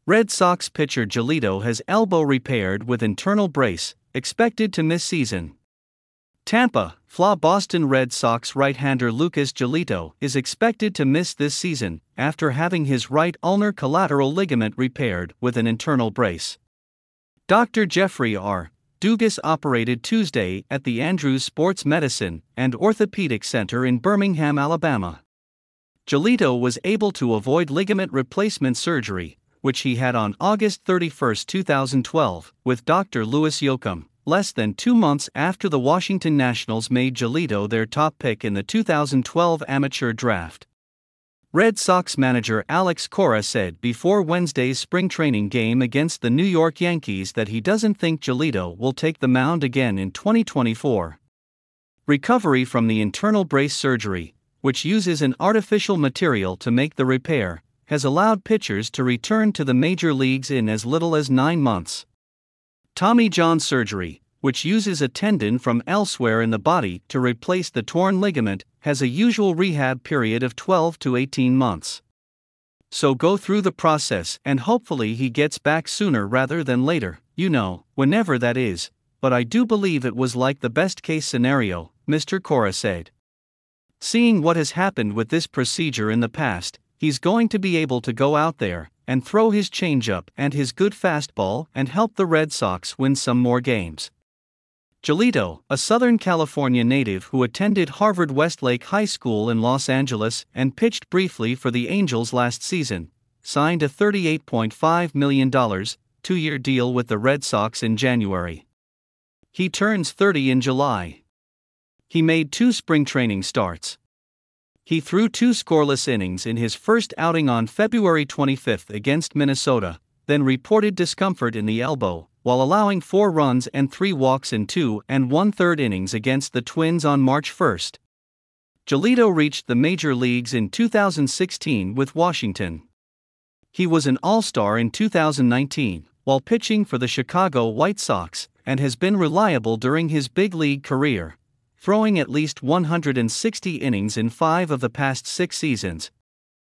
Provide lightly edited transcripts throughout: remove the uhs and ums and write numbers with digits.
Red Sox pitcher Giolito has elbow repaired with internal brace, expected to miss season. Tampa, Fla. Boston Red Sox right-hander Lucas Giolito is expected to miss this season after having his right ulnar collateral ligament repaired with an internal brace. Dr. Jeffrey R. Dugas operated Tuesday at the Andrews Sports Medicine and Orthopedic Center in Birmingham, Alabama. Giolito was able to avoid ligament replacement surgery, which he had on August 31, 2012, with Dr. Louis Yoakum, less than 2 months after the Washington Nationals made Giolito their top pick in the 2012 amateur draft. Red Sox manager Alex Cora said before Wednesday's spring training game against the New York Yankees that he doesn't think Giolito will take the mound again in 2024. Recovery from the internal brace surgery, which uses an artificial material to make the repair, has allowed pitchers to return to the major leagues in as little as 9 months. Tommy John surgery, which uses a tendon from elsewhere in the body to replace the torn ligament, has a usual rehab period of 12 to 18 months. So go through the process and hopefully he gets back sooner rather than later, whenever that is, but I do believe it was like the best case scenario, Mr. Cora said. Seeing what has happened with this procedure in the past, he's going to be able to go out there and throw his changeup and his good fastball and help the Red Sox win some more games. Giolito, a Southern California native who attended Harvard Westlake High School in Los Angeles and pitched briefly for the Angels last season, signed a $38.5 million, 2-year deal with the Red Sox in January. He turns 30 in July. He made 2 spring training starts. He threw 2 scoreless innings in his first outing on February 25 against Minnesota, then reported discomfort in the elbow, while allowing 4 runs and 3 walks in 2 1/3 innings against the Twins on March 1. Giolito reached the major leagues in 2016 with Washington. He was an All-Star in 2019, while pitching for the Chicago White Sox, and has been reliable during his big league career, throwing at least 160 innings in 5 of the past 6 seasons.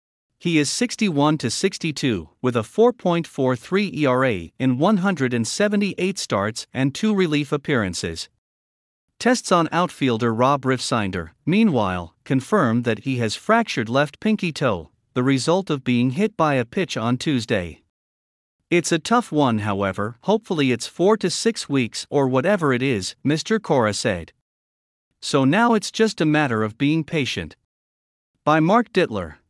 He is 61-62, with a 4.43 ERA in 178 starts and 2 relief appearances. Tests on outfielder Rob Refsnyder, meanwhile, confirmed that he has fractured left pinky toe, the result of being hit by a pitch on Tuesday. It's a tough one, however. Hopefully it's 4 to 6 weeks or whatever it is, Mr. Cora said. So now it's just a matter of being patient. By Mark Dittler.